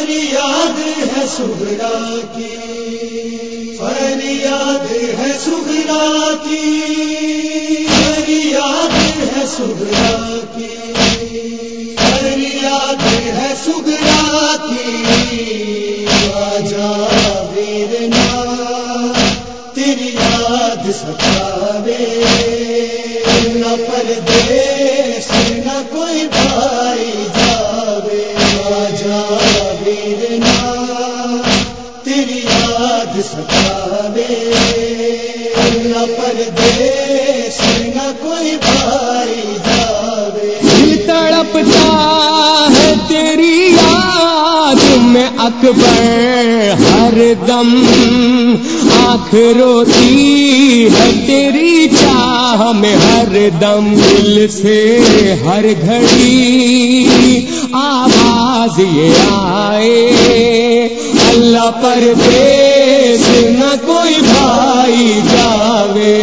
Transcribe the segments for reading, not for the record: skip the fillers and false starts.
فریاد ہے صغرا کی، فریاد ہے صغرا کی، فریاد ہے صغرا کی، فریاد ہے صغرا کی، آجا ویرنا تیری یاد ستاوے، نہ پردیس نہ کوئی بھائی جاوے، آجا ویرنا تیری یاد ستاوے، نہ پردیس نہ کوئی بھائی جاوے، دل تڑپتا ہے تیری یاد میں اکبر ہر دم، آنکھ روتی ہے تیری چاہ میں ہر دم، دل سے ہر گھڑی آواز یہ آئے، اللہ پردیس نہ کوئی بھائی جاوے،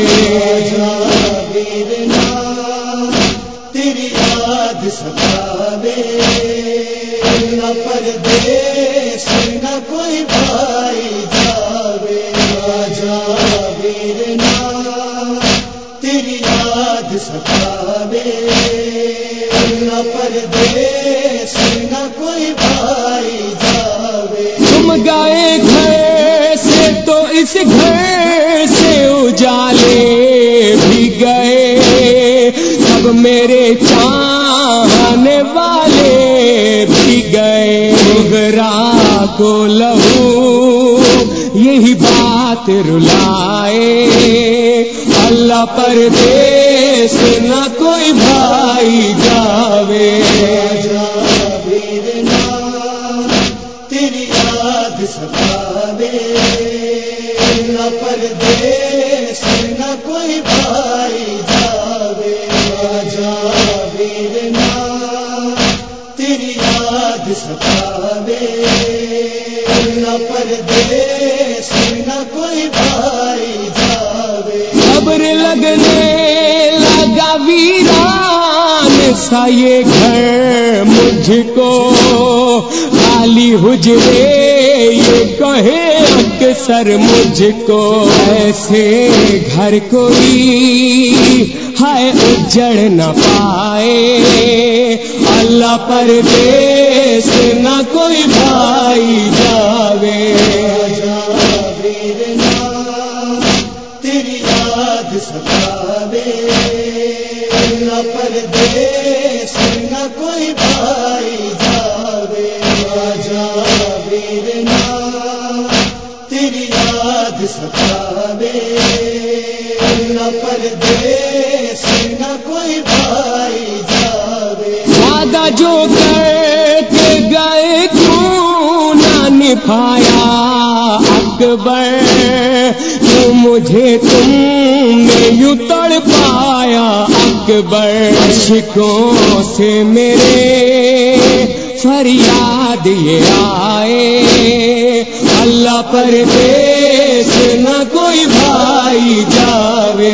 ویرنا تیری یاد ستاوے، نہ پردیس نہ کوئی بھائی جاوے، آجا ویرنا تیری یاد ستاوے، نہ پردیس نہ کوئی بھائی جاوے، تم گئے گھر سے تو اس گھر سے اجالے بھی گئے، سب میرے چاہنے والے بھی گئے، صغرا کو لہو یہی بات رلائے، اللہ پردیس نہ کوئی بھائی جاوے، ویرنا تیری یاد ستاوے، نہ پردیس نہ کوئی بھائی جاوے، آجا ویرنا تیری یاد ستاوے، نہ پردیس نہ کوئی بھائی جاوے، خبر لگنے لگا ویران سا یہ گھر مجھ کو، خالی حجرے یہ کہے اکثر مجھ کو، ایسے گھر کوئی ہے اجڑ نہ پائے، اللہ پردیس نہ کوئی بھائی جاوے، ویرنا تیری یاد ستاوے، نہ پردیس نہ کوئی بھائی جاوے، آجا ویرنا تیری یاد ستاوے، نہ پردیس نہ کوئی بھائی جاوے، وعدہ جو کر کے گئے کیوں نہ نبھایا اکبر، کیوں مجھے تم نے یوں تڑپایا اکبر، عشقوں سے میرے فریاد یہ آئے، اللہ پردیس نہ کوئی بھائی جاوے،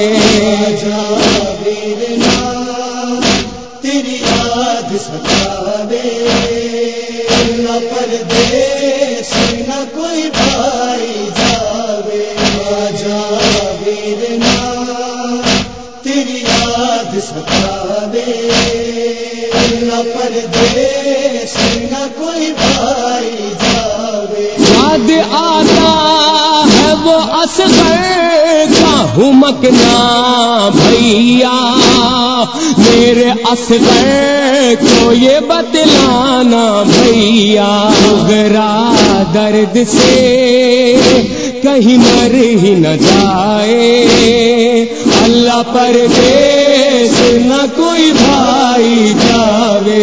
ویرنا تیری یاد ستاوے، نہ پردیس نہ کوئی بھائی جاوے، آجا ویرنا تیری یاد ستاوے، نہ پردیس نہ کوئی بھائی جاوے، یاد آتا ہے وہ اصغر کا ہمکنا بھیا، میرے اصغر کو یہ بتلانا بھیا، صغرا درد سے کہیں مر ہی نہ جائے، اللہ پردیس نہ کوئی بھائی جاوے،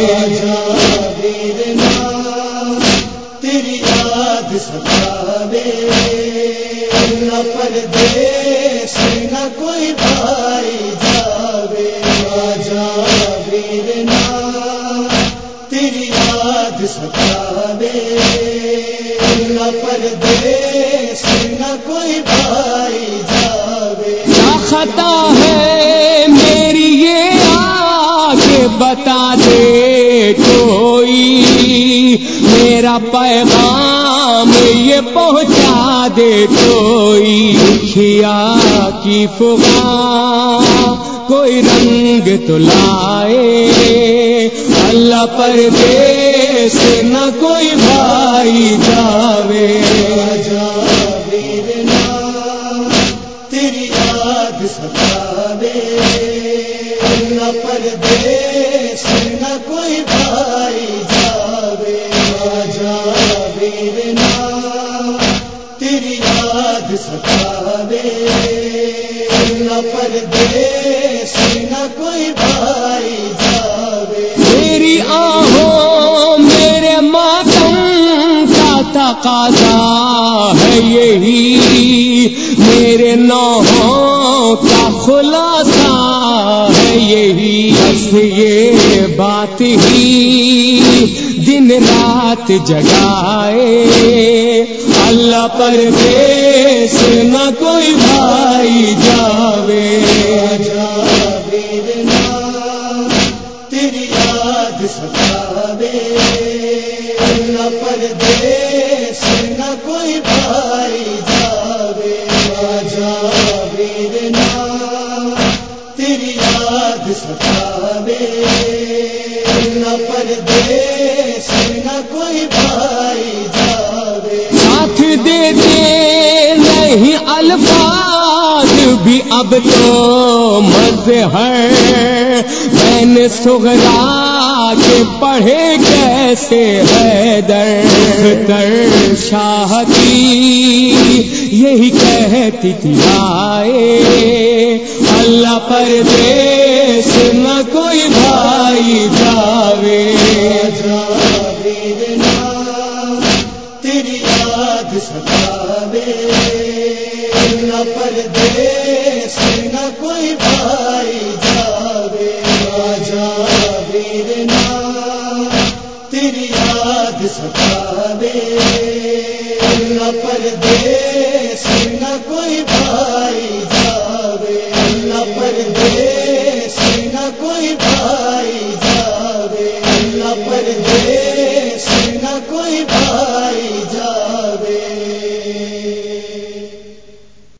ویرنا تیری یاد ستاوے، نہ پردیس نہ کوئی بھائی جاوے، آجا ویرنا تیری یاد ستاوے، نہ پردیس نہ کوئی بھائی جاوے، کیا خطا ہے میری یہ آ کے بتا دے کوئی، میرا پیغام یہ پہنچا دے کوئی، کھیا کی فغاں کوئی رنگ تو لائے، اللہ پردیس نہ کوئی بھائی جاوے، تیری یاد ستاوے، نہ پردیس نہ کوئی بھائی جاوے، تیری یاد ستاوے، نہ پردیس نہ کوئی بھائی جاوے، میری آہوں میرے ماتم کا تقاضا ہے یہی، میرے نوحوں کا خلاصہ ہے یہی، بس یہ بات ہی دن رات جگائے، اللہ پردیس نہ کوئی بھائی جاوے، تیری یاد ستاوے، نہ پردیس نہ کوئی بھائی جاوے، تیری یاد ستاوے، نہ پردیس نہ کوئی بھائی جاوے، ساتھ دیتے نہیں الفاظ بھی اب تو مظہر، بین صغرا کے پڑھے کیسے حیدر، شاہ کی یہی کہتی تھی آئے، اللہ پردیس نہ کوئی بھائی جاوے، تیری یاد ستاوے، نہ پردیس نہ کوئی بھائی جاوے، تیری یاد ستاوے، نہ پردیس نہ کوئی بھائی